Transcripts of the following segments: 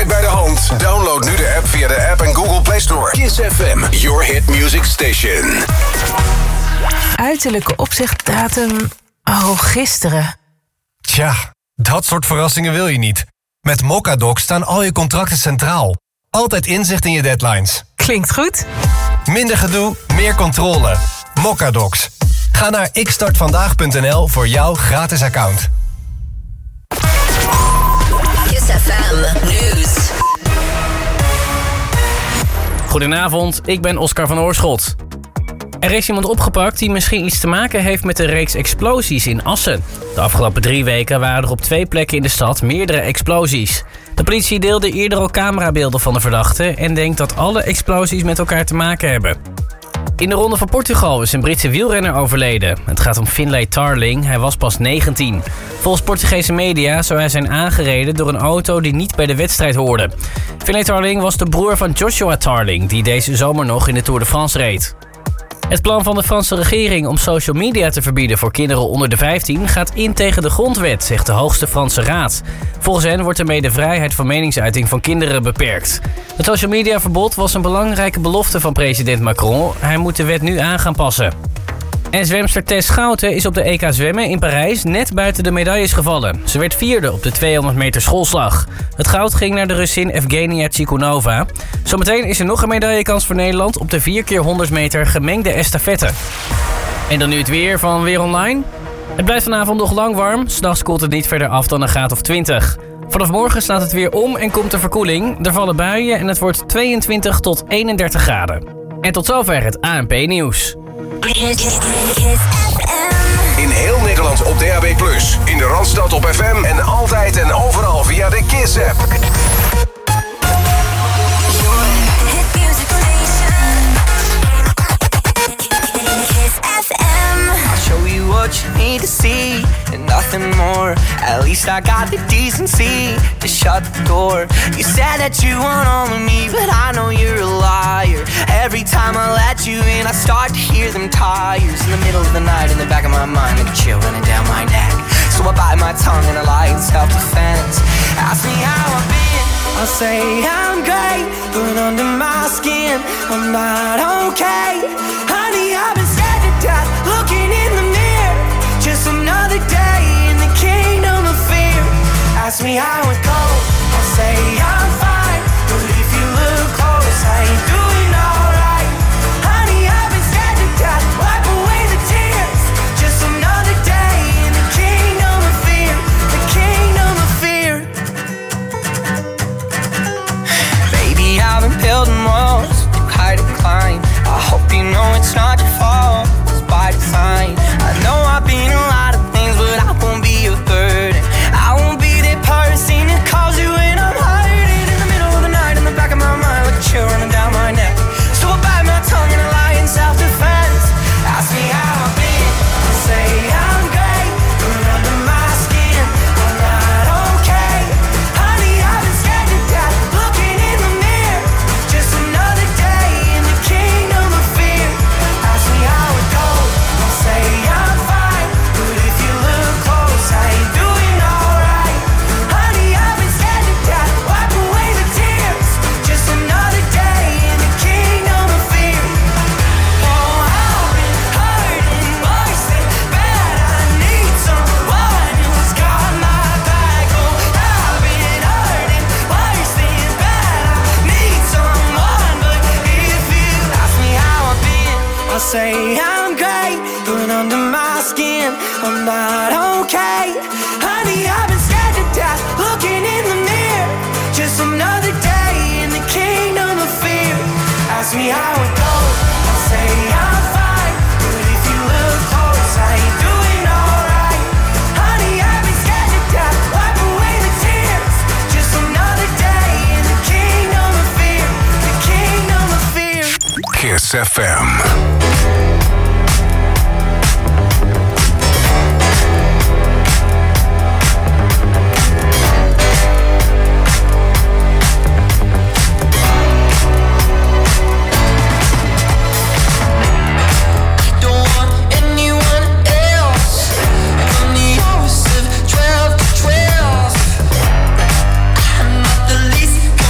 Altijd bij de hand. Download nu de app via de App en Google Play Store. Kiss FM, your hit music station. Uiterlijke opzichtdatum... gisteren. Tja, dat soort verrassingen wil je niet. Met Mocadoc staan al je contracten centraal. Altijd inzicht in je deadlines. Klinkt goed. Minder gedoe, meer controle. Mocadocs. Ga naar xstartvandaag.nl voor jouw gratis account. Kiss FM News. Goedenavond, ik ben Oscar van Oorschot. Er is iemand opgepakt die misschien iets te maken heeft met de reeks explosies in Assen. De afgelopen 3 weken waren er op 2 plekken in de stad meerdere explosies. De politie deelde eerder al camerabeelden van de verdachte en denkt dat alle explosies met elkaar te maken hebben. In de Ronde van Portugal is een Britse wielrenner overleden. Het gaat om Finlay Tarling, hij was pas 19. Volgens Portugese media zou hij zijn aangereden door een auto die niet bij de wedstrijd hoorde. Finlay Tarling was de broer van Joshua Tarling, die deze zomer nog in de Tour de France reed. Het plan van de Franse regering om social media te verbieden voor kinderen onder de 15 gaat in tegen de grondwet, zegt de hoogste Franse raad. Volgens hen wordt ermee de vrijheid van meningsuiting van kinderen beperkt. Het social media verbod was een belangrijke belofte van president Macron. Hij moet de wet nu aan gaan passen. En zwemster Tess Schouten is op de EK zwemmen in Parijs net buiten de medailles gevallen. Ze werd 4e op de 200 meter schoolslag. Het goud ging naar de Russin Evgenia Tikhonova. Zometeen is er nog een medaillekans voor Nederland op de 4x100 meter gemengde estafette. En dan nu het weer van Weer Online. Het blijft vanavond nog lang warm. 's Nachts koelt het niet verder af dan een graad of 20. Vanaf morgen slaat het weer om en komt de verkoeling. Er vallen buien en het wordt 22 tot 31 graden. En tot zover het ANP-nieuws. In heel Nederland op DAB+. In de Randstad op FM en altijd en overal via de Kiss-app. Show you what you need to see and nothing more. At least I got the decency to shut the door. You said that you want all of me, but I know you're a liar. Every time I let you in, I start to hear them tires in the middle of the night in the back of my mind, like a chill running down my neck. So I bite my tongue and I lie in self-defense. Ask me how I've been, I'll say I'm great, but under my skin, I'm not okay. Honey, I've been scared to death, looking in the mirror. Just another day in the kingdom of fear. Ask me how it goes, I'll say I'm fine, but if you look close, I ain't doing alright. Honey, I've been scared to death, wipe away the tears. Just another day in the kingdom of fear, the kingdom of fear. Baby, I've been building walls too high to climb. I hope you know it's not your fault, it's by design. I know I've been a lot of things, but I won't be a burden. I won't be that person that calls you when I'm hurting. In the middle of the night, in the back of my mind, like a chill running down my neck. So I bite my tongue and I lie in self-defense. Ask me how I've been, I say I'm great, but under my skin, I'm not okay. Honey, I've been scared to death, looking in the mirror. Just another day in the kingdom of fear. Ask me how it goes, I'll say I'm fine, but if you look close, I ain't doing alright. Honey, I've been scared to death, wipe away the tears. Just another day in the kingdom of fear. Oh, I've been hurting worse than bad. I need someone who's got my back. Oh, I've been hurting worse than bad. I need someone, but if you ask me how I've been, I'll say I'm great, but under my skin, I'm not okay. Honey, I've been scared to death, looking in the mirror. Just another day in the kingdom of fear. Ask me how it goes, I'll say I'm fine, but if you look close, I ain't doing alright. Honey, I've been scared to death, wipe away the tears. Just another day in the kingdom of fear, the kingdom of fear. Kiss FM. Least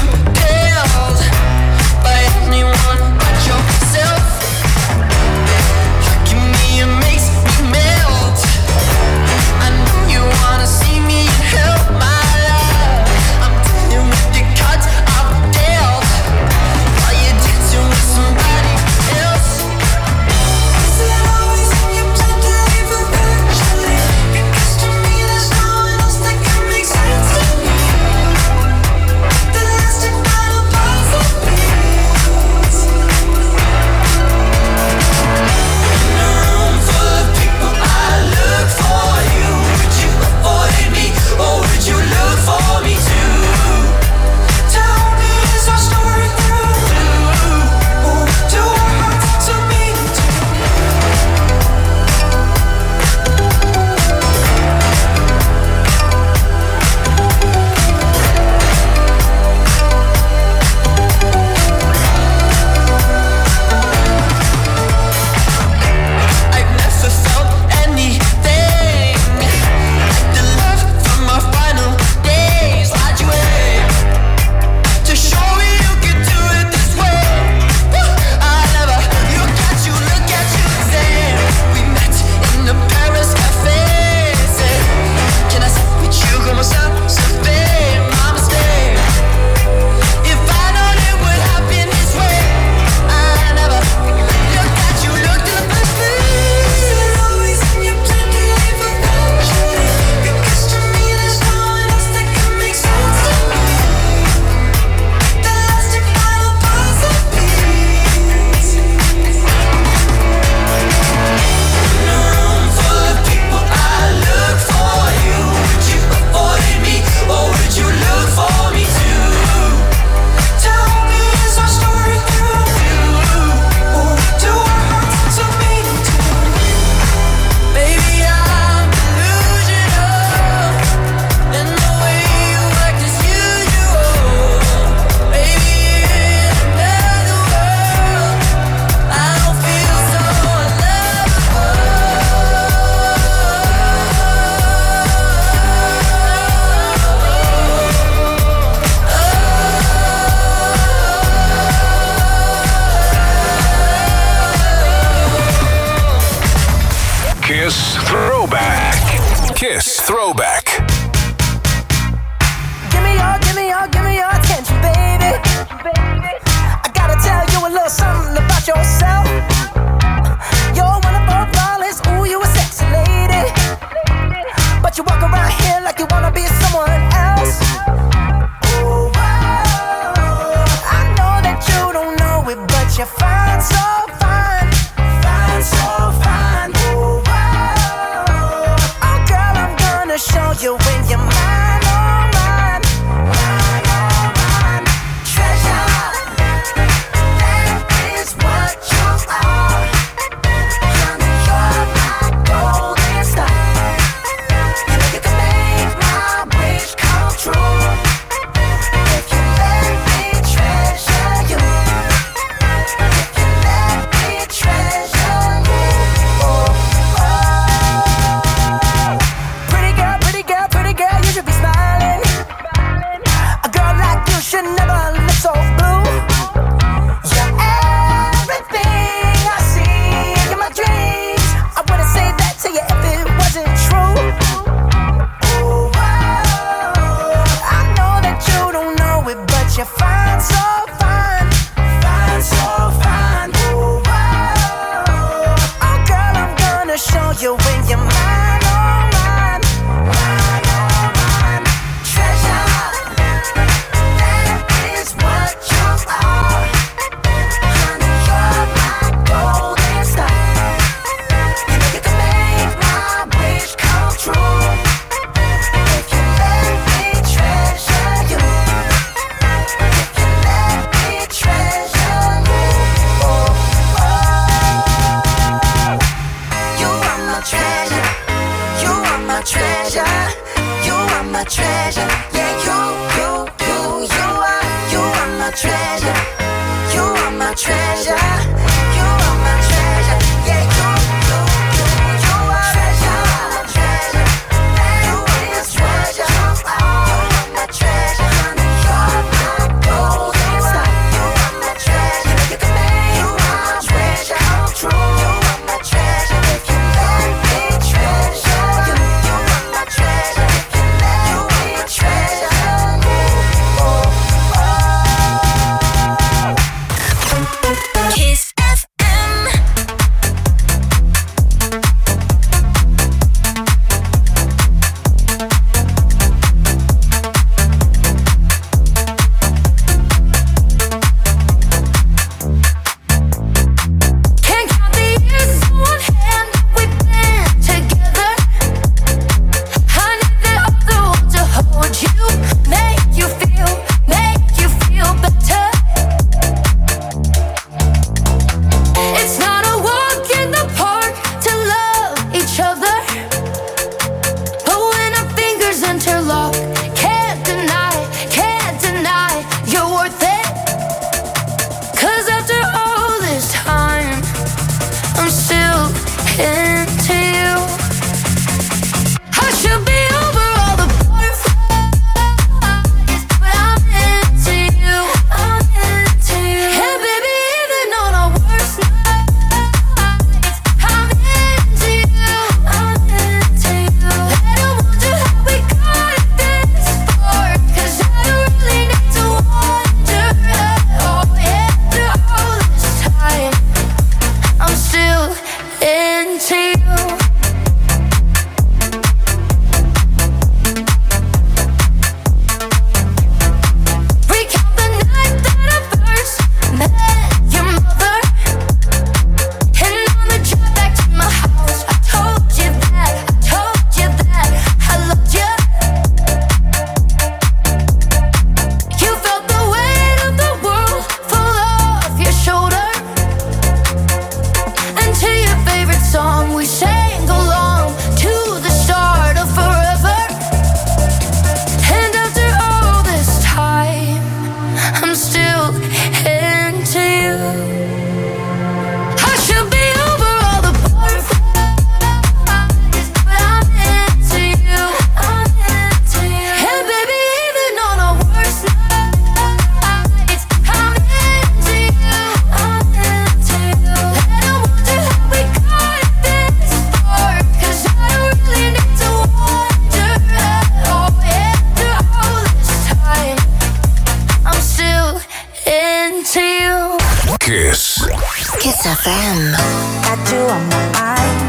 Kiss FM. Got you on my mind.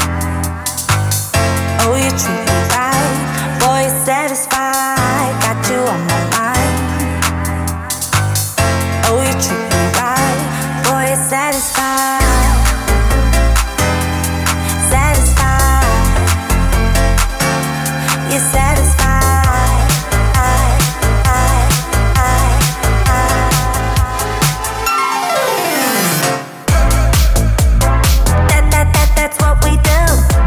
Oh, you treat me right. Boy, you're satisfied. Got you on my mind. Oh, you treat me right. Boy, you're satisfied. Satisfied. You're satisfied. That's what we do.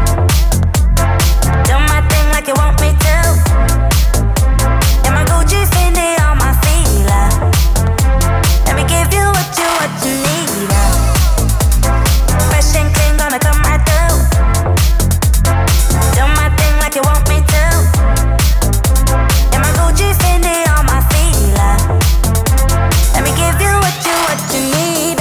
Do my thing like you want me to. And my Gucci Fendi on my feet. Let me give you what you need. Fresh and clean, gonna come right through. Do my thing like you want me to. And my Gucci Fendi on my feet. Let me give you what you need.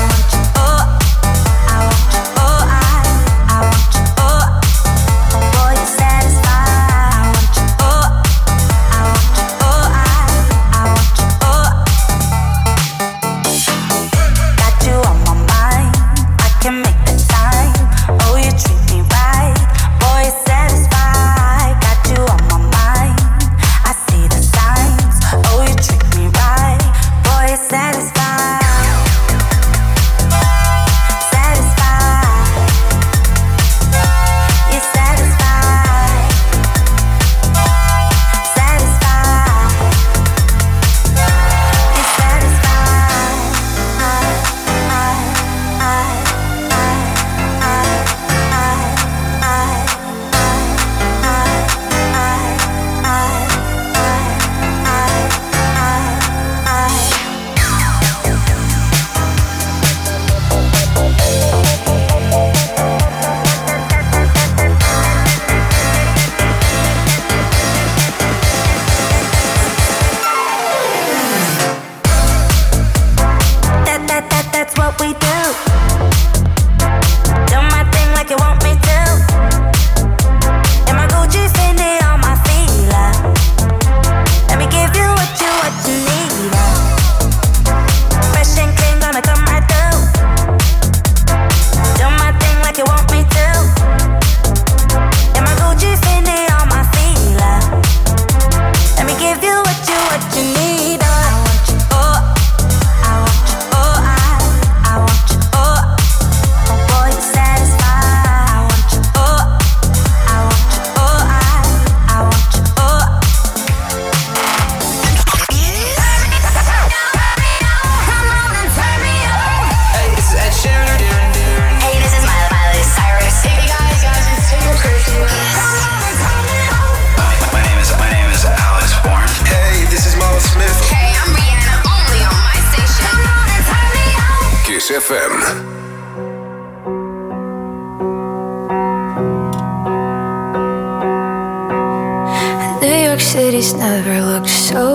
Cities never look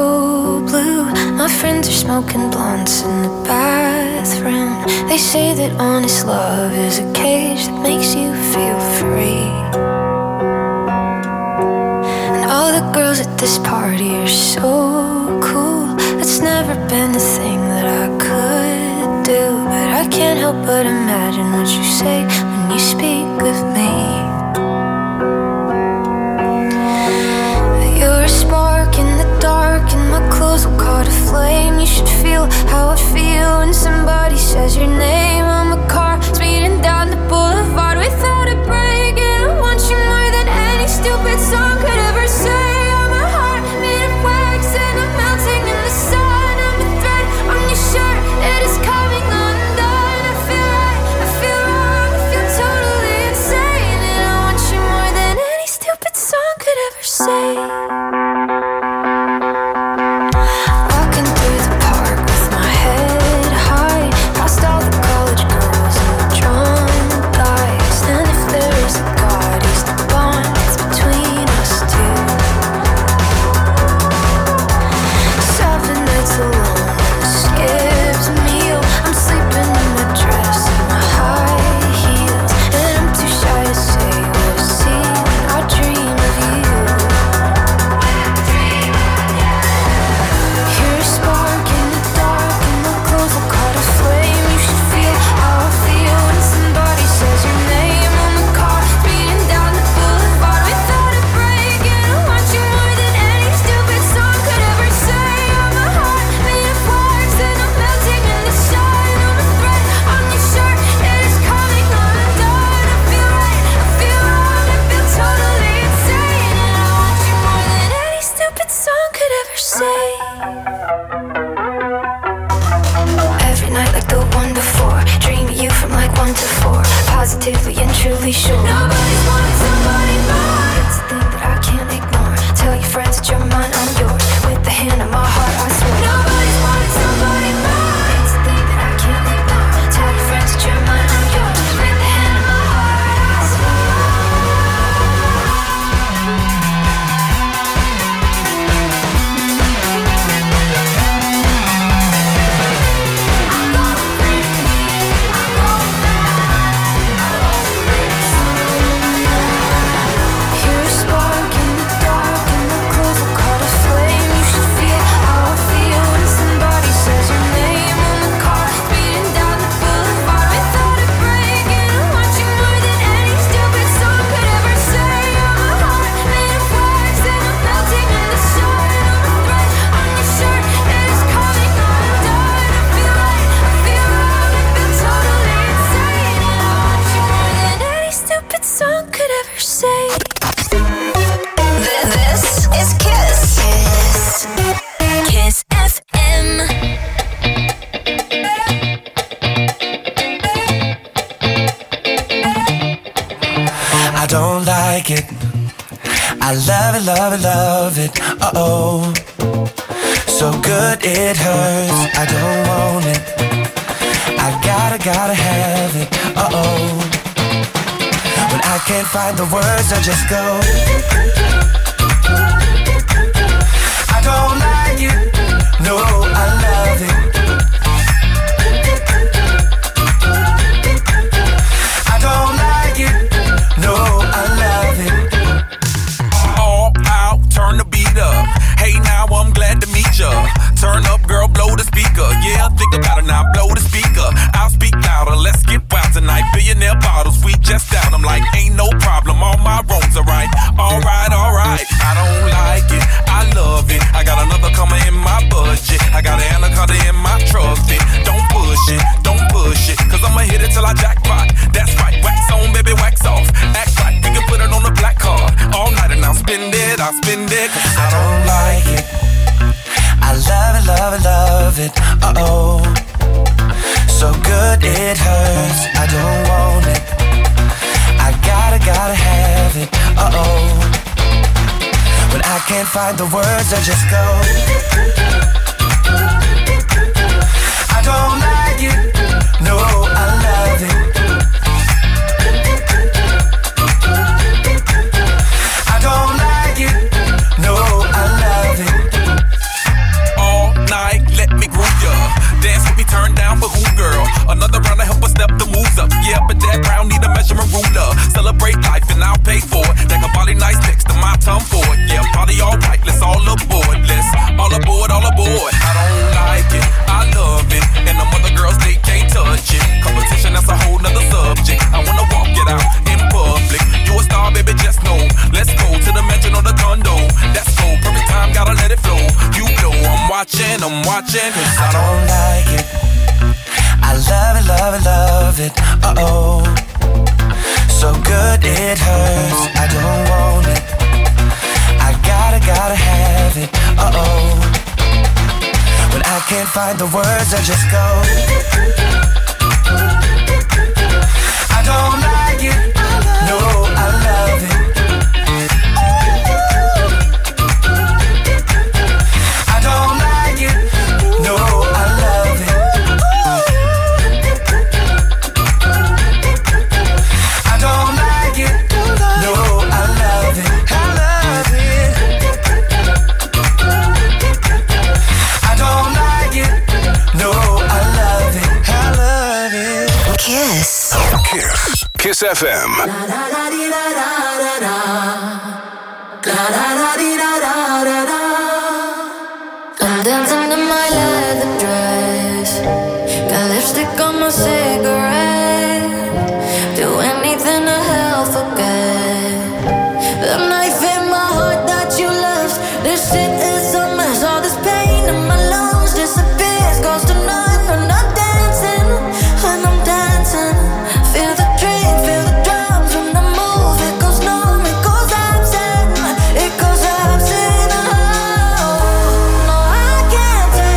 so blue. My friends are smoking blunts in the bathroom. They say that honest love is a cage that makes you feel free. And all the girls at this party are so cool. It's never been a thing that I could do, but I can't help but imagine what you say when you speak of me. You're a spark in the dark, and my clothes will caught a flame. You should feel how I feel when somebody says your name. I'm a car speeding down the boulevard without a break, and I want you more than any stupid song could ever say. I'm a heart made of wax, and I'm melting in the sun. I'm a thread on your shirt, it is coming undone. I feel right, I feel wrong, I feel totally insane, and Every night like the one before, dream of you from like 1 to 4. Positively and truly sure. Nobody's wanting somebody more. It's a thing that I can't ignore. Tell your friends that you're mine, I'm yours. With the hand on my heart, I swear. Nobody's wanting somebody more. It's a thing that I can't ignore. Tell your friends that you're mine, I'm yours. With the hand on my heart, I swear. You're a spark in the dark, and the clothes will caught a flame. You should feel how I feel when somebody says your name on the car, speeding down the boulevard without a break. And I want you more than any stupid song could ever say. I'm a heart made of wax, and I'm melting in the sun. I'm a thread on your shirt, it is coming undone. I feel right, I feel wrong, I feel totally insane. And I want you more than any stupid song could ever say. This is Kiss. Kiss FM. I don't like it. I love it, love it, love it. Uh-oh. So good it hurts. I don't want it. I gotta have it. Uh-oh. When I can't find the words, I just go. I don't like it. No, I love it. I don't like it. No, I love it. All out, turn the beat up. Hey, now I'm glad to meet ya. Turn up, girl, blow the speaker. Yeah, think about it now, blow the speaker. I'll speak louder, let's get wild tonight. Billionaire bottles, we just down. I'm like, ain't no problem, all my wrongs are right. Alright, alright, I don't like it, I love it. I got another coming in my budget. I got an anaconda in my trusty. Don't push it, cause I'ma hit it till I jackpot. That's right, wax on, baby, wax off. Act right, we can put it on the black card. All night and I'll spend it, cause I don't like it. I love it, love it, love it. Uh-oh. So good it hurts. I don't want it. I gotta have it. Uh-oh. When I can't find the words, I just go. I don't like it. No, I love it. I don't like it. No, I love it. All night, let me groove ya. Dance with me, turn down for who, girl? Another round to help us step the moves up. Yeah, but that round need a measurement ruler. Celebrate life and I'll pay for it. That can body nice next to my tongue for it. Yeah, party all right, let's all aboard. Let's all aboard, all aboard. I don't like it, I love it. And them other girls, they can't touch it. Competition, that's a whole nother subject. I wanna walk it out in public. You a star, baby, just know. Let's go to the mansion or the condo. That's cool, perfect time, gotta let it flow. You know I'm watching, cause I don't like it. I love it, love it, love it. Uh-oh. So good it hurts. I don't want it. I gotta have it. Uh-oh. When I can't find the words, I just go. I don't like it. No, I love it. I don't like it. No, I love it. I don't like it. No, I love it. I love it. I don't like it. No, I love it. I love it. Kiss. Kiss FM. I'm dancing in my leather dress. Got lipstick on my cigarette. Do anything to help forget the knife in my heart that you left. This shit is a mess. All this pain in my lungs disappears. Goes to none when I'm dancing. When I'm dancing, feel the drink, feel the drums. When I move, it goes numb, it goes absent. It goes absent. Oh, no, I can't tell.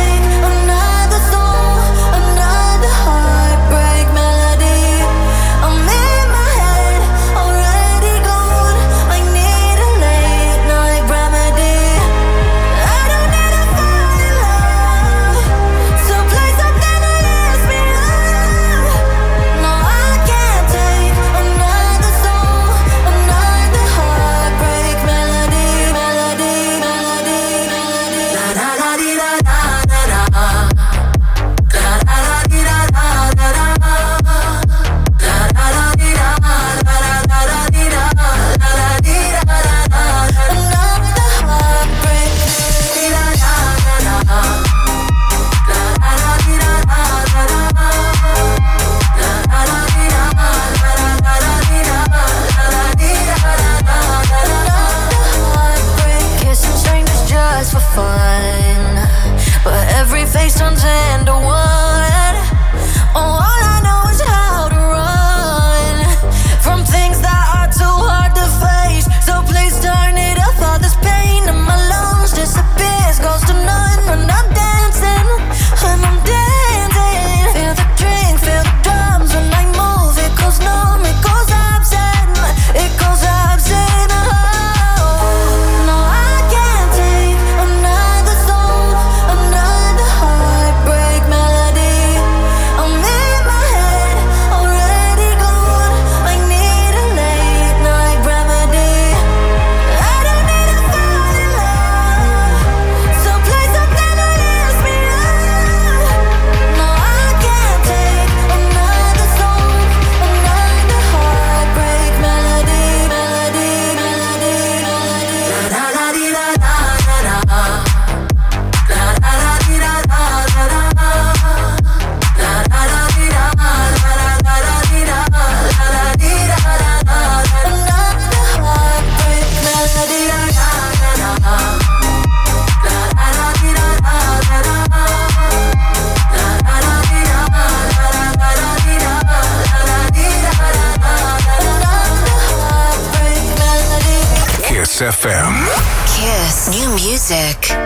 Kiss FM. Kiss. New music.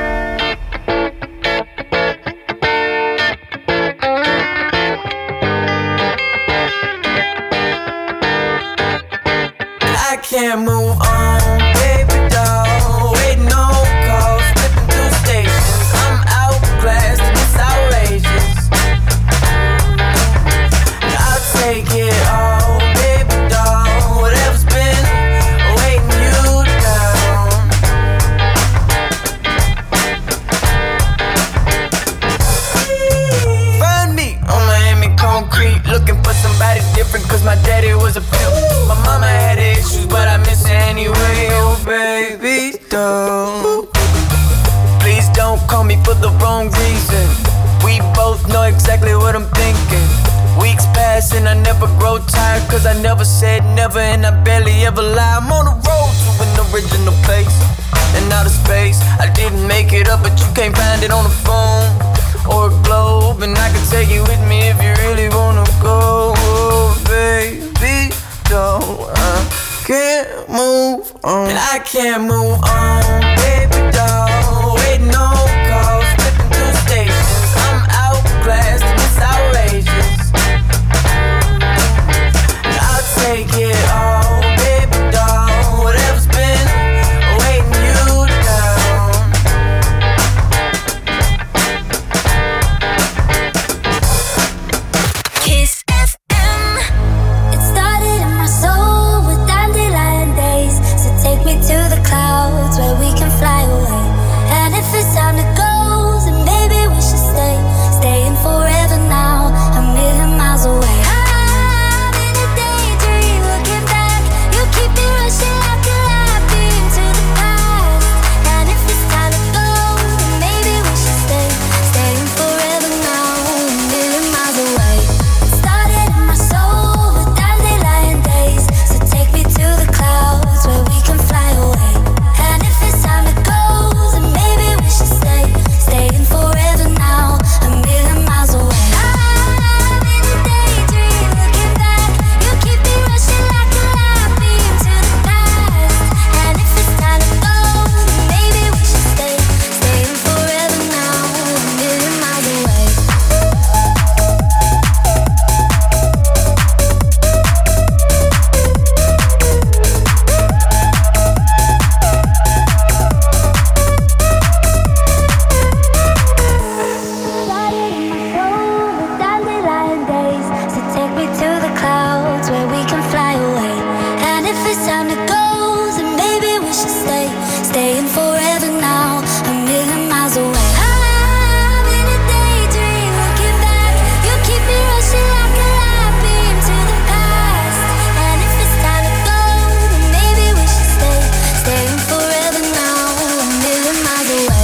I can't move on, baby doll. Waiting on calls, flipping through stations. I'm outclassed and it's outrageous. I'll take it all, baby doll. Whatever's been weighing you down. Find me on Miami concrete, looking for somebody different, cause my daddy was a pimp. My mama had issues, but I miss her anyway. Oh, baby, don't. Please don't call me for the wrong reason. We both know exactly what I'm thinking. Weeks pass and I never grow tired, cause I never said never and I barely ever lie. I'm on the road to an original place and outer space. I didn't make it up, but you can't find it on the phone or a globe, and I can take you with me if you really wanna go. Oh, baby, don't. I can't move on. And I can't move on, baby doll. Waiting on calls, flipping through stations. I'm outclassed and it's outrageous. I'll take it all, baby doll. Whatever's been weighing you down. Kiss FM. It started in my soul with dandelion days. So take me to the clouds where we can fly away. And if it's time to go, then maybe we should stay. Staying forever now, a million miles away. I'm in a daydream looking back. You keep me rushing like a light beam to the past. And if it's time to go, then maybe we should stay. Staying forever now, a million miles away. It started in my soul with dandelion days. So take me to the clouds where we can fly away. And if it's time to go, then maybe we should stay. Staying forever now, a million miles away. I'm in a daydream looking back. You keep me rushing like a light beam to the past. And if it's time to go, then maybe we should stay. Staying forever now, a million miles away. Started in my soul with dandelion days. So take me to the clouds where we can fly away. And if it's time to go, then maybe we should stay. Staying forever now, a million miles away. I'm in a daydream looking back. You keep me rushing like a light beam to the past. And if it's time to go, then maybe we should stay. Staying forever now, a million miles away.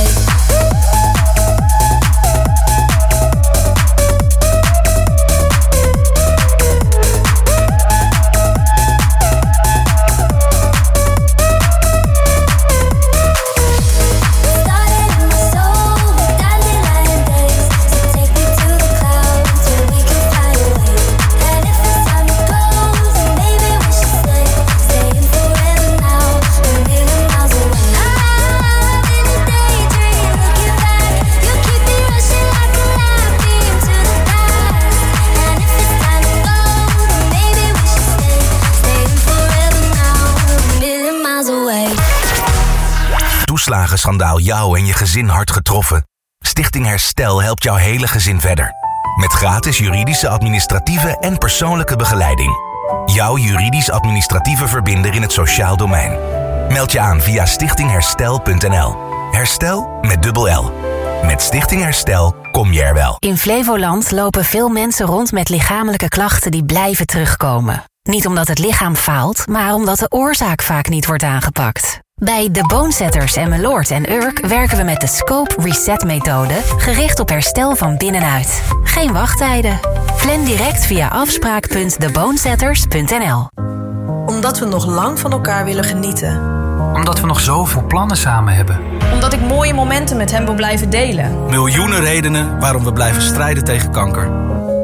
Started in my soul with dandelion days. So take me to the clouds where we can fly away. And if it's time to go, then maybe we should stay. Staying forever now, a million miles away. I'm in a daydream looking back. You keep me rushing like a light beam to the past. And if it's time to go, then maybe we should stay. Staying forever now, a million miles away. Toeslagenschandaal jou en je gezin hard getroffen? Stichting Herstel helpt jouw hele gezin verder. Met gratis juridische, administratieve en persoonlijke begeleiding. Jouw juridisch-administratieve verbinder in het sociaal domein. Meld je aan via stichtingherstel.nl. Herstel met dubbel L. Met Stichting Herstel kom je er wel. In Flevoland lopen veel mensen rond met lichamelijke klachten die blijven terugkomen. Niet omdat het lichaam faalt, maar omdat de oorzaak vaak niet wordt aangepakt. Bij de Bonesetters en Meloord en Urk werken we met de Scope Reset methode, gericht op herstel van binnenuit. Geen wachttijden. Plan direct via afspraak.thebonesetters.nl. Omdat we nog lang van elkaar willen genieten. Omdat we nog zoveel plannen samen hebben. Omdat ik mooie momenten met hem wil blijven delen. Miljoenen redenen waarom we blijven strijden tegen kanker.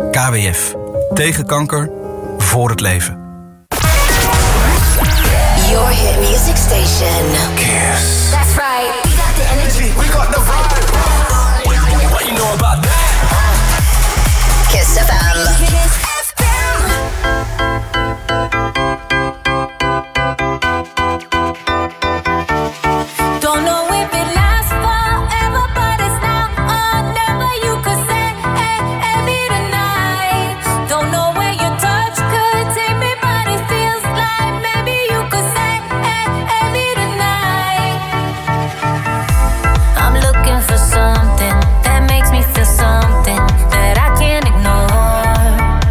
KWF. Tegen kanker. Voor het leven. Your hit music station. Kiss. That's right. We got the energy. We got the vibe. What you know about that? Kiss FM. Kiss FM. Don't know if it lasts forever, but it's now or never. You could say, hey, every tonight. Don't know where your touch could take me, but it feels like maybe you could say, hey, every tonight. I'm looking for something that makes me feel something that I can't ignore.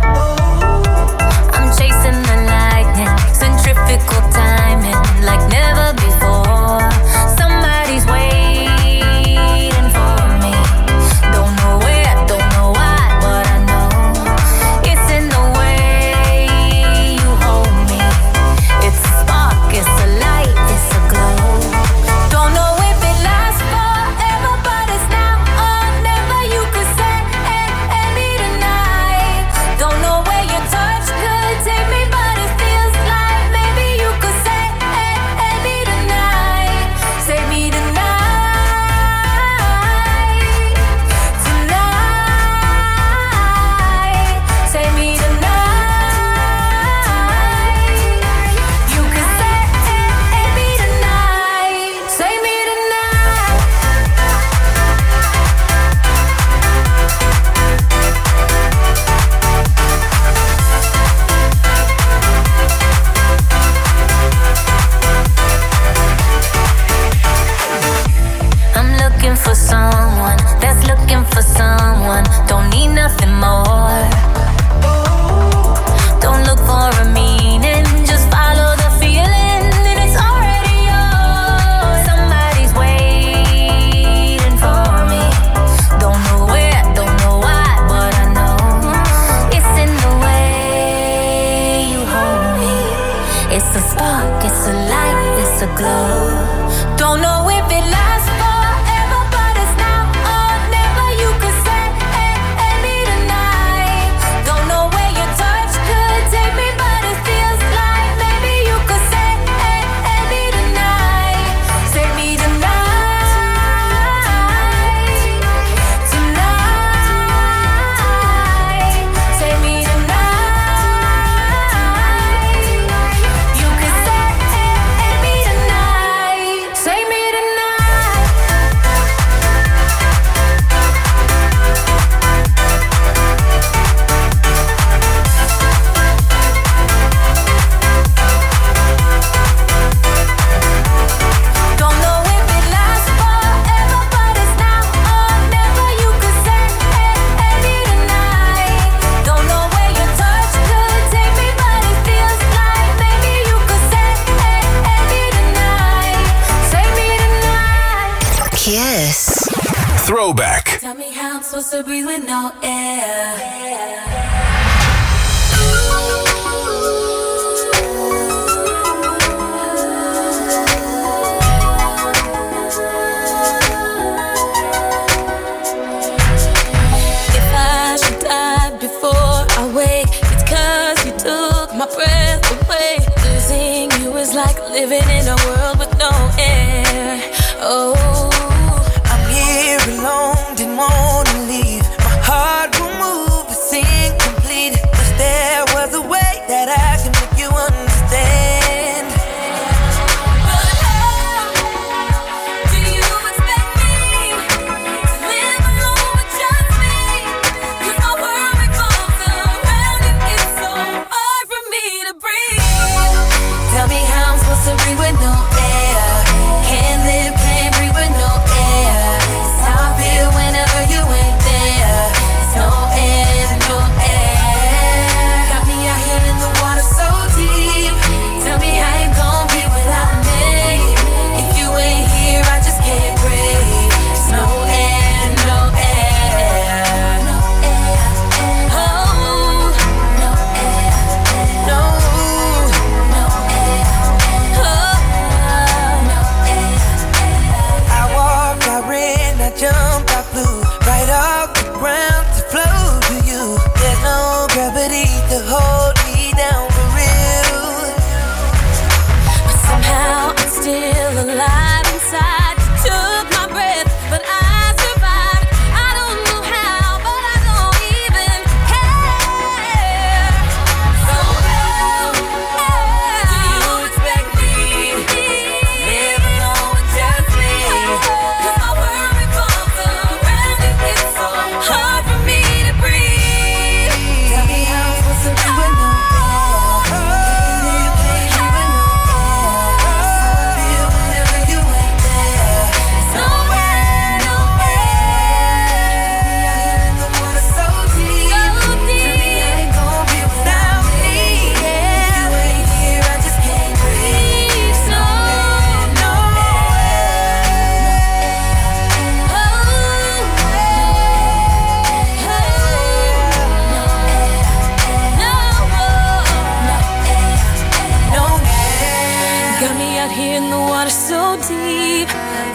I'm chasing the lightning, centrifugal timing like never before. Somebody's waiting for me. Don't know where, don't know why, but I know it's in the way you hold me. It's a spark, it's a light, it's a glow. Don't know if it lasts forever, but it's now or never. You could say, hey, every tonight. Don't know where your touch could take me, but it feels like maybe you could say, hey, every tonight. Save me tonight. Tonight. Save me tonight. You could say, hey, every tonight. Save me tonight. I'm looking for someone that's looking for someone. Don't need nothing more. Don't look for a meaning, just follow the feeling, and it's already yours. Somebody's waiting for me. Don't know where, don't know why, but I know it's in the way you hold me. It's a spark, it's a light, it's a glow. Don't know if it lasts forever, but it's now or never. You could say, hey, every tonight. Don't know where your touch could take me, but it feels like maybe you could say, hey, every tonight. Save me tonight. Tonight. Save me tonight. You could say, hey, every tonight. Save me tonight. Don't know if it lasts forever, but it's now or never. You could say, hey, every tonight. Don't know where your touch could take me, but it feels like maybe you could say, hey, every tonight. Save me tonight. Kiss. Throwback. Tell me how I'm supposed to breathe with no air. If I should die before I wake, it's 'cause you took my breath away. Losing you is like living in a world with no air. Oh, I'm here alone, didn't wanna leave. My heart will move, it's incomplete. Wish there was a way that I can make you understand. but how do you expect me to live alone with just me? 'Cause my world revolves around you. It's so hard for me to breathe. Tell me how I'm supposed to breathe with no air. Can't live, can't breathe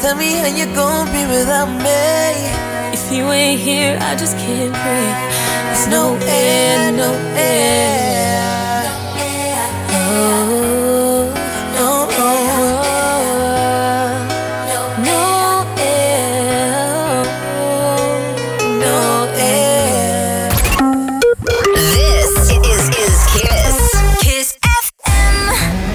Tell me how you gon' be without me. If you ain't here, I just can't breathe. There's no air, no air. Oh, no, no air, no air. This is Kiss. Kiss FM.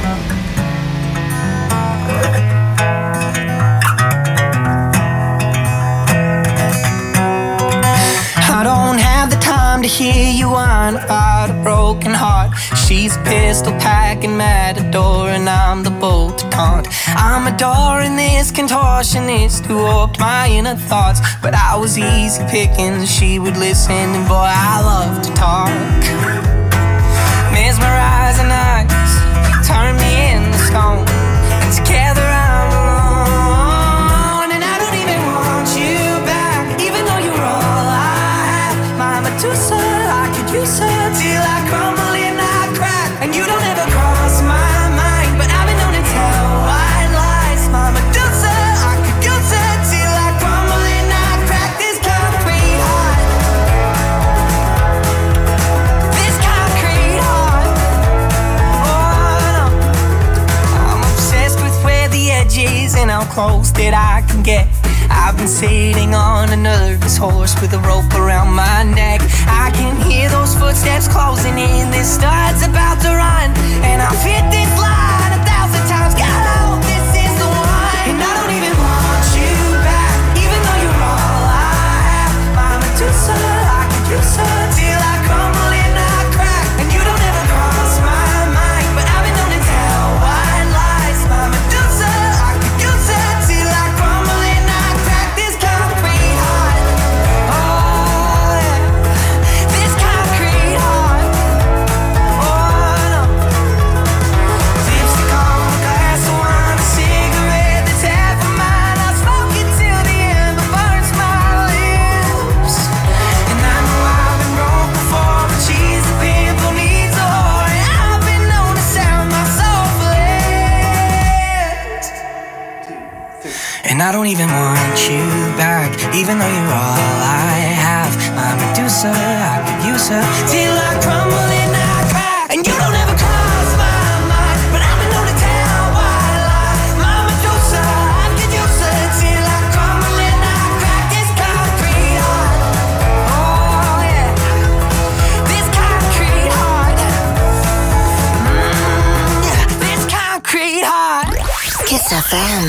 I don't have the time to hear you whine about a broken heart. She's a pistol packing matador and I'm the bolt to taunt. I'm adoring this contortionist who warped my inner thoughts. But I was easy picking, she would listen, and boy, I love to talk. Mesmerizing eyes, turn me into stone, and together I'm alone. And I don't even want you back, even though you're all I have. My Medusa, I could use her till I crumble and I crack. And you don't ever cross my mind, but I've been known to tell white lies. My Medusa, I could use her till I crumble and I crack. This concrete heart, this concrete heart. Oh no, I'm obsessed with where the edge is and how close that I can get. I've been sitting on a nervous horse with a rope around my neck. I can hear those footsteps closing in. This star's about to run, and I've hit this line 1,000 times. God, I hope this is the one. And I don't even want you back, even though you're all I have. My Medusa, I could use her till I crumble and I crack. And you don't ever cross my mind, but I've been known to tell white lies. My Medusa, I could use her till I crumble and I crack. This concrete heart, oh yeah, this concrete heart, oh no. Lipstick on a glass of wine, a cigarette that's half of mine. I'll smoke it till the ember burns my lips. And I know I've been broke before, but she's a pimple needs a whore. And I've been known to sound my soul flat. And I don't even want you back, even though you're all I have. My Medusa, I could use her till I crumble and I crack. And you don't ever cross my mind, but I've been known to tell white lies. My Medusa, I could use her till I crumble and I crack. This concrete heart, oh yeah, this concrete heart, yeah, this concrete heart. Kiss FM.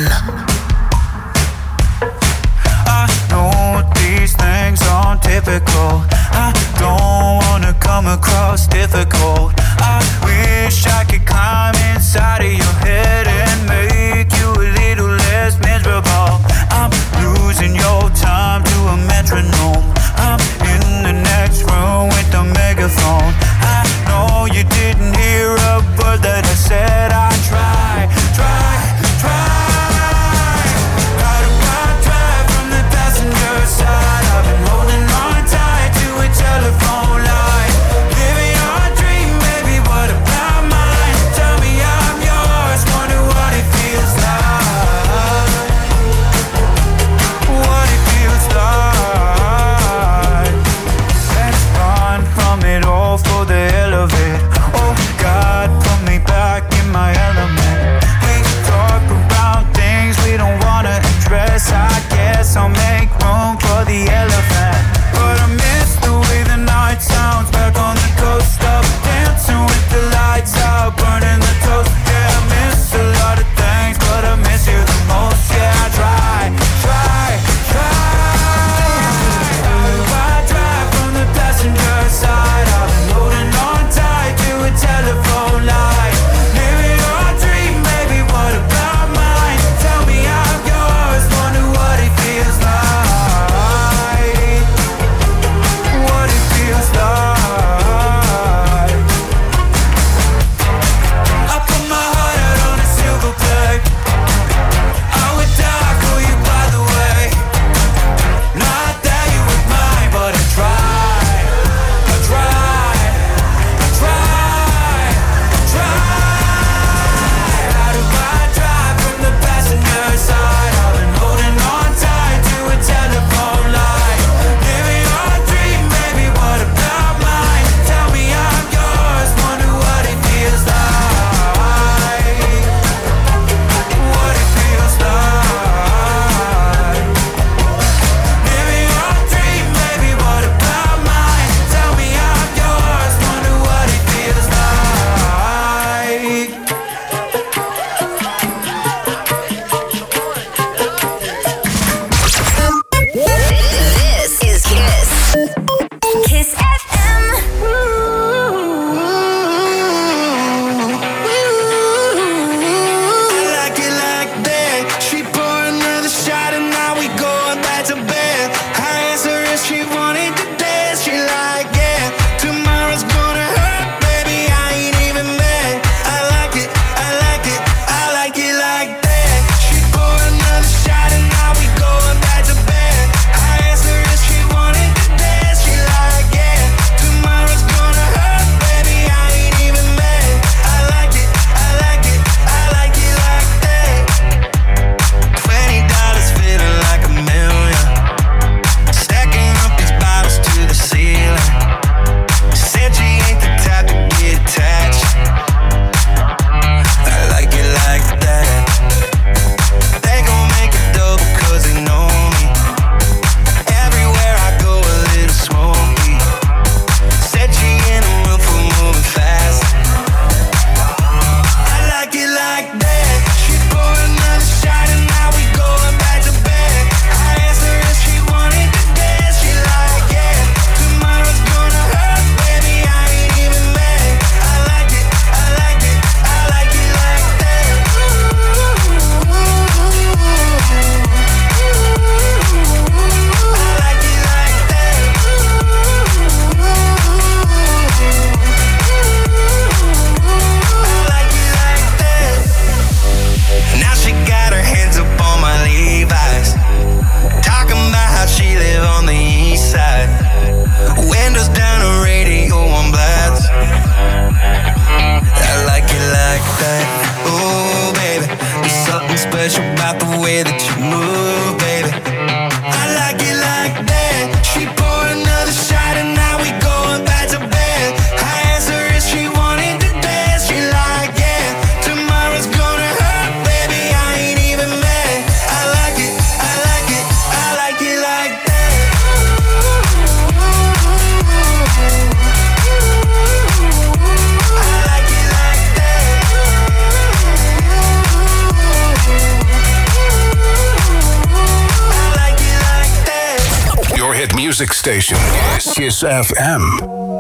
I know these things aren't typical. I don't wanna come across difficult. I wish I could climb inside of your head and make you a little less miserable. I'm losing your time to a metronome. I'm in the next room with the megaphone. I know you didn't hear a word that I said. I try, try, try. music station. Kiss FM.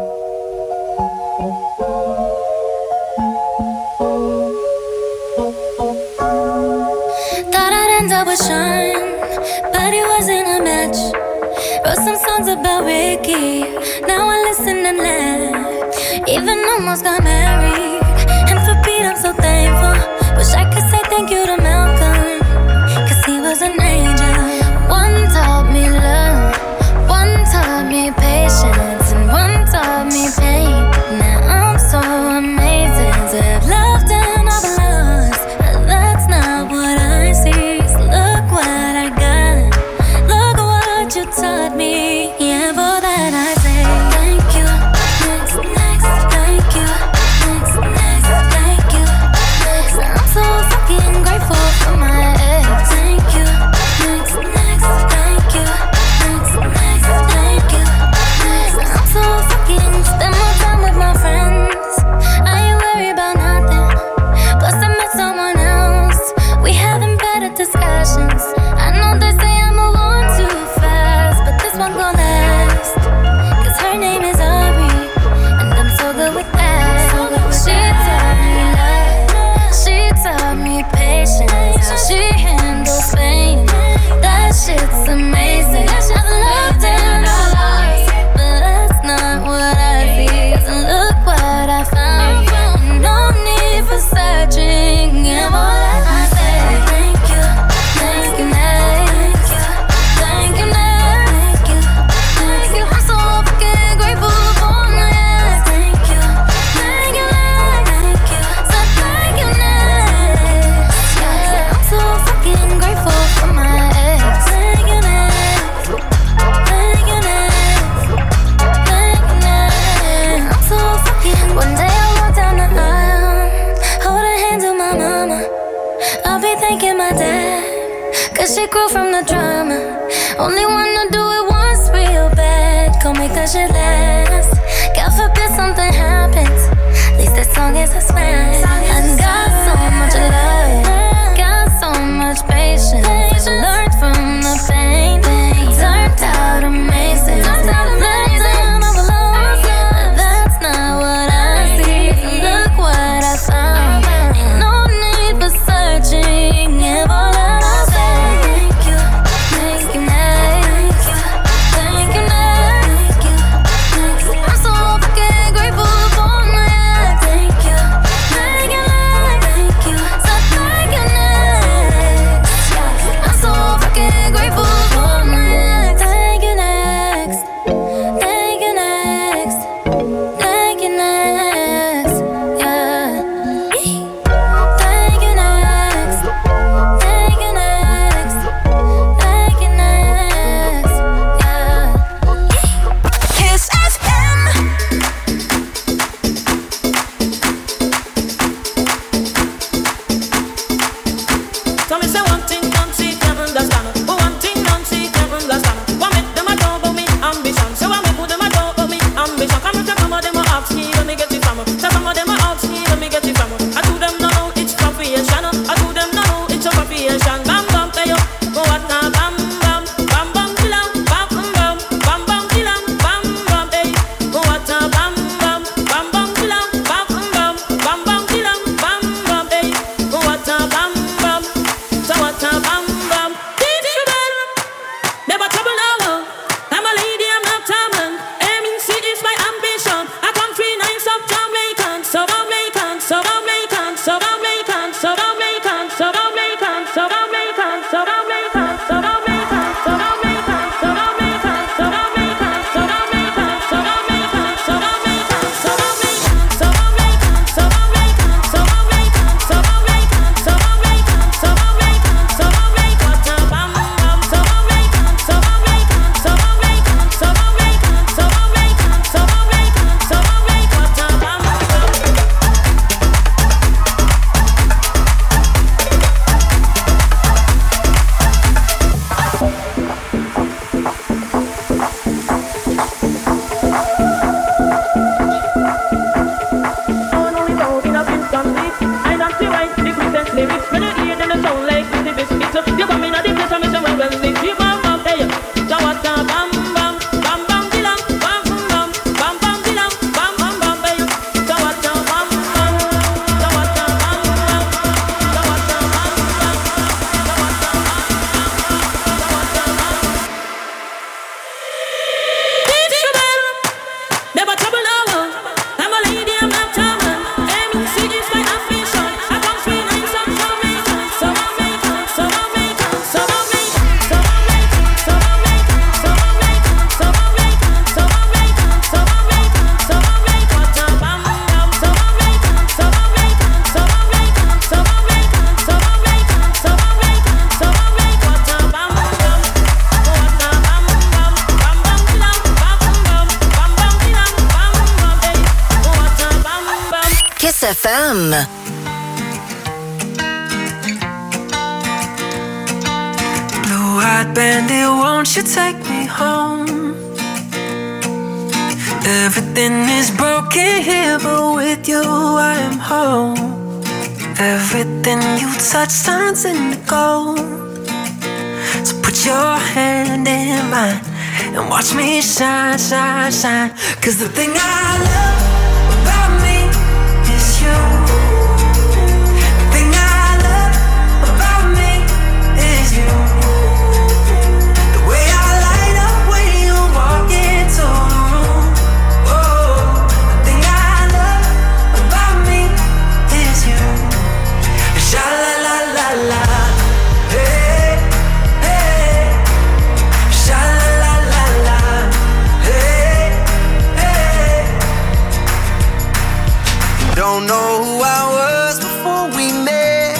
Thought I'd end up with Sean, but it wasn't a match. Wrote some songs about Ricky, now I listen and laugh. Even almost got married, and for Pete I'm so thankful. Wish I could say thank you to Malcolm, cause he was an angel. One taught me love, one taught me patience, and one taught me pain. Now I'm so amazing to have loved and I've lost, but that's not what I see. So look what I got, look what you taught me. Yeah, for that I say thank you. Next, thank you. Next, thank you. Next, I'm so fucking grateful for my ex. Thank you. Next, thank you. Next, thank you. Next, I'm so fucking spend more time with my friends. I ain't worried about nothing. Plus I met someone else. We having better discussions. I know they say I move on too fast, but this one gon' last. Cause her name is Ari, and I'm so good with that. She taught me love, she taught me patience, how she handles pain. That shit's amazing. I've loved and I lost, but that's not what I see. So look what I found, no need for searching. And all that I say, thank you, thank you, thank you, thank you, thank you, thank you. I'm so fucking grateful for my ex. Thank you, thank you, thank you, so thank you, next. Yeah, I'm so fucking grateful for my ex. Thank you, next. Thank you, next. Thank you, next. I'm so fucking. One day I walk down the aisle, hold her hand to my mama. I'll be thanking my dad, cause she grew from the drama. Only wanna do it once real bad, gon' make that shit last. God forbid something happens, at least that song is a smash. I got so much love, got so much patience. Learned from the pain, turned out amazing. That's not what I see. Look what I found, ain't no need for searching. And all that I say, thank you, thank you, thank you, thank you, thank you, FM. Blue-eyed bandit, won't you take me home? Everything is broken here, but with you I am home. Everything you touch turns into gold. So put your hand in mine and watch me shine, shine, shine. 'Cause the thing I love about me is you. The thing I love about me is you. The way I light up when you walk into the room. Oh, the thing I love about me is you. Sha la la la la. Hey, hey. Sha la la la la. Hey, hey. Don't know who I was before we met.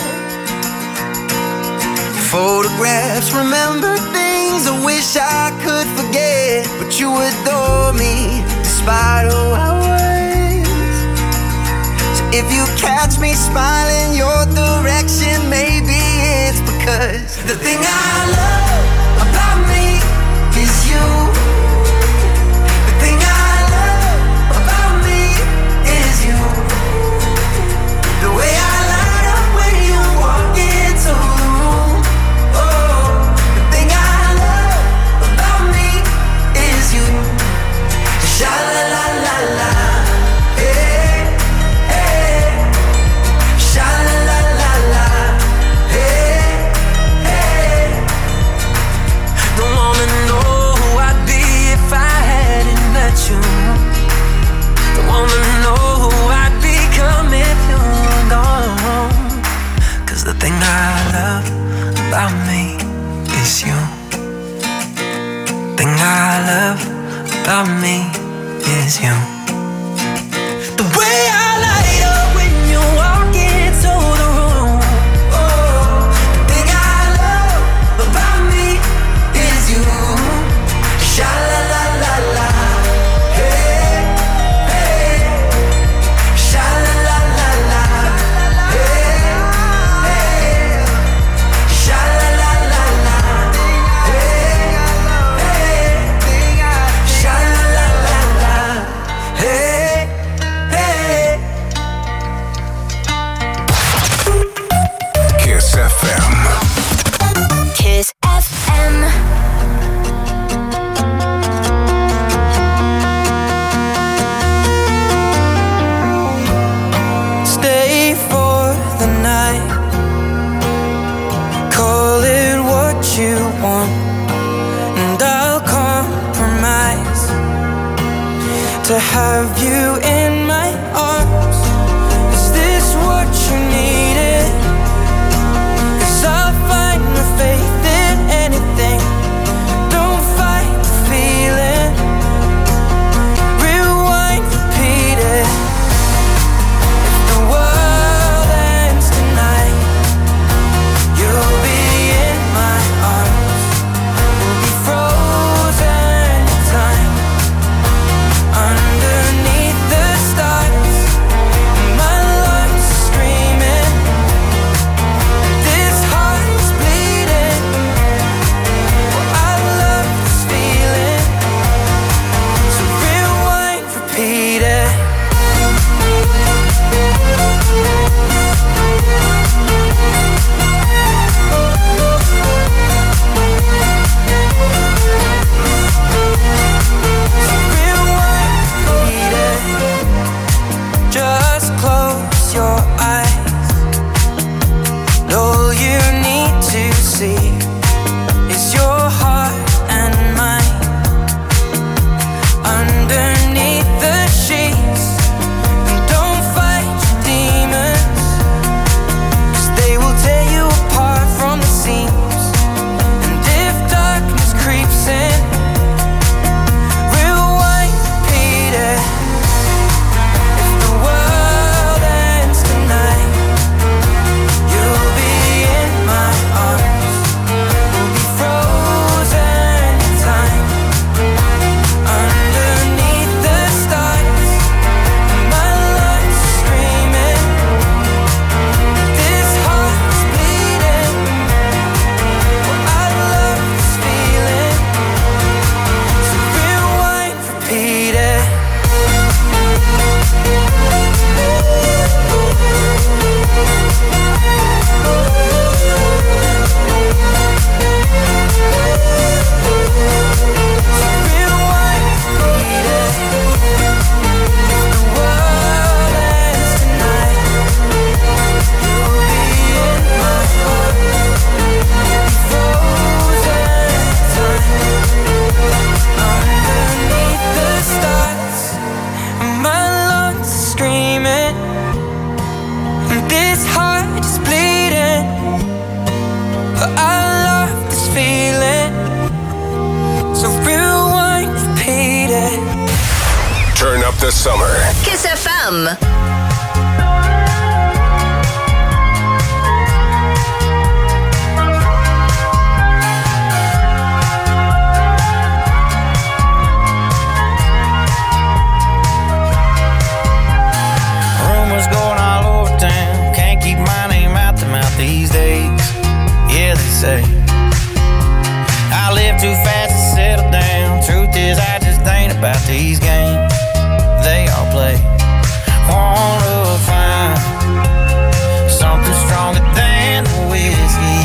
Photographs, remember things I wish I could forget. But you adore me despite who I was. So if you catch me smiling your direction, maybe it's because the thing I love about me is you. The thing I love about me is you. The way I light up when you walk into the room. Oh, the thing I love about me is you. Sha la la la la. Hey, hey. Sha la la la la. Hey, hey. Don't wanna know who I'd be if I hadn't met you. Don't wanna know who I'd become if you were gone. 'Cause the thing I love about me is you. Thing I love about me is you. The way I light up when you walk into the room. Oh, the thing I love about me is you. Sha la la la la. Hey, hey. Sha la la la la. Hey, hey. Sha la la la la. Hey, hey. Sha la la la la. Hey, hey. Kiss FM. Kiss FM. Stay for the night. Call it what you want, and I'll compromise to have you in my arms. Is this what you needed? 'Cause I'll find my faith in anything. Don't fight the feeling. Rewind, repeat it. The world ends tonight. You'll be in my arms. We'll be frozen in time. Underneath the stars, my lungs are screaming. the summer. Kiss FM. Rumors going all over town. Can't keep my name out the mouth these days. Yeah, they say I live too fast to settle down. Truth is, I just ain't about these games they all play. Wanna find something stronger than the whiskey.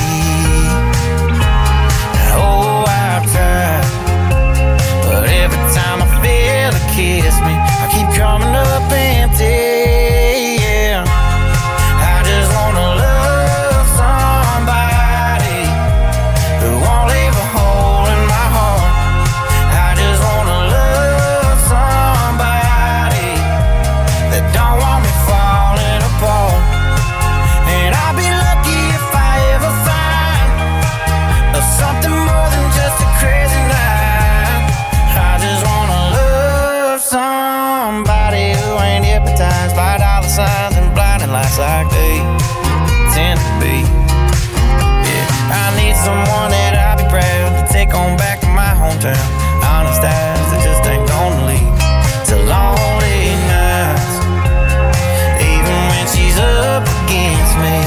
Oh, I've tried, but every time I feel a kiss me, I keep coming up empty. Yeah, I just wanna love somebody who won't leave a hole in my heart. I just wanna love somebody that don't want me falling apart. And I'll be lucky if I ever find something more than just a crazy night. I just wanna love somebody who ain't hypnotized by dollar signs and blinding lights like they tend to be. Yeah, I need someone that I'll be proud to take on back to my hometown. Honest eyes that just ain't gonna lead to lonely nights, even when she's up against me.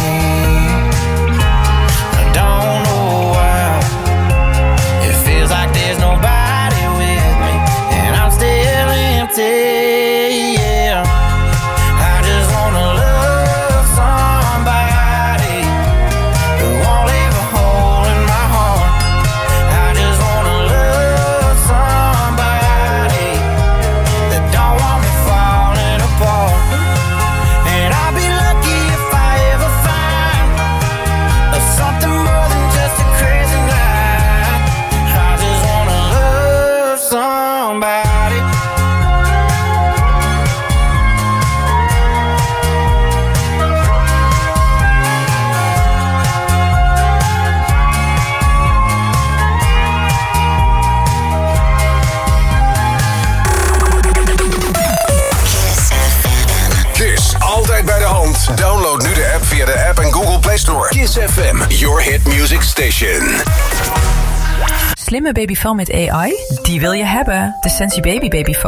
I don't know why it feels like there's nobody with me, and I'm still empty. Yeah, I just wanna love somebody who won't leave a hole in my heart. I just wanna love somebody that don't want me falling apart. And I'll be lucky if I ever find something more than just a crazy night. I just wanna love somebody. Kiss, altijd bij de hand. Download nu de app via de App en Google Play Store. Kiss FM, your hit music station. Slimme babyfoon met AI? Die wil je hebben. De Sensi Baby Babyfoon.